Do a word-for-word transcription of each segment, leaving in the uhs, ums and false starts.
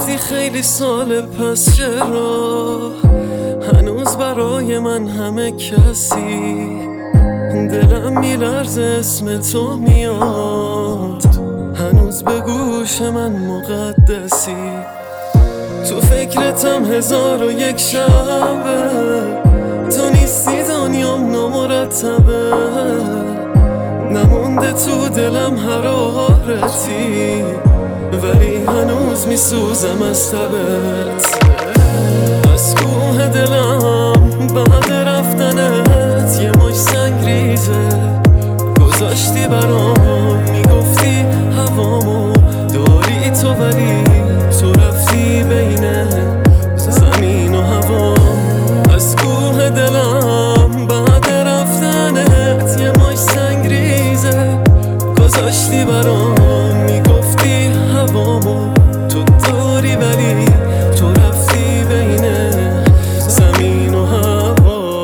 رفتی خیلی سال پس، چرا هنوز برای من همه کسی؟ دلم میلرزه اسم تو میاد، هنوز به گوش من مقدسی. تو فکرتم هزار و یک شبه، تو نیستی دنیام نامرتبه، نمونده تو دلم حرارتی، ولی هنوز میسوزم از تبت. از کوه دلم بعد رفتنت یه مش سنگ ریزه گذاشتی برام، میگفتی هوامو داری تو، ولی تو رفتی بین زمین و هوام. از کوه دلم بعد رفتنت یه مش سنگ ریزه گذاشتی برام، میگفتی هوامو تو داری، ولی تو رفتی بین زمین و هوام.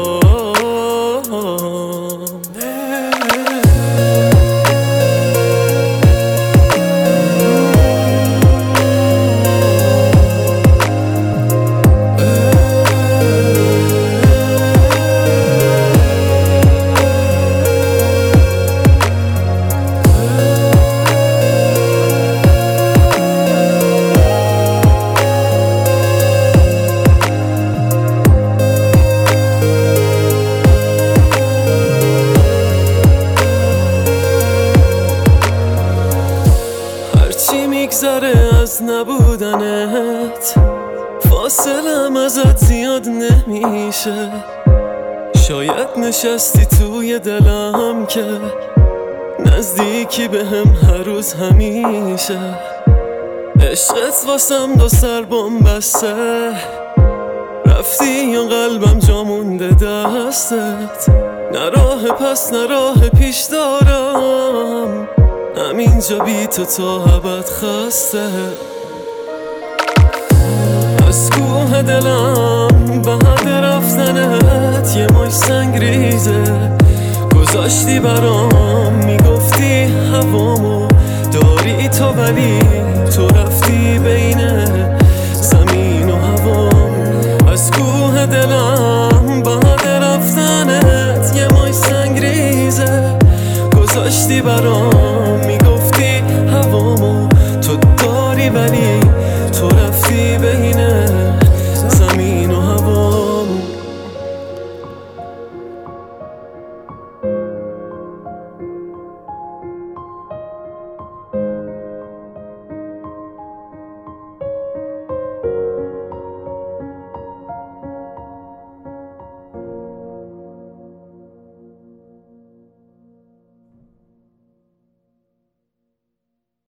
چی میگذره از نبودنت، فاصلم ازت زیاد نمیشه. شاید نشستی توی دلم که نزدیکی به هم هر روز همیشه. عشقت واسم دو سر بم بسته، رفتی یا قلبم جا مونده دستت. نه راه پس نه راه پیش دارم، همینجا بی تو تا ابد خسته. از کوه دلم بعد رفتنت یه مش سنگ ریزه گذاشتی برام، میگفتی هوامو داری تو، ولی تو رفتی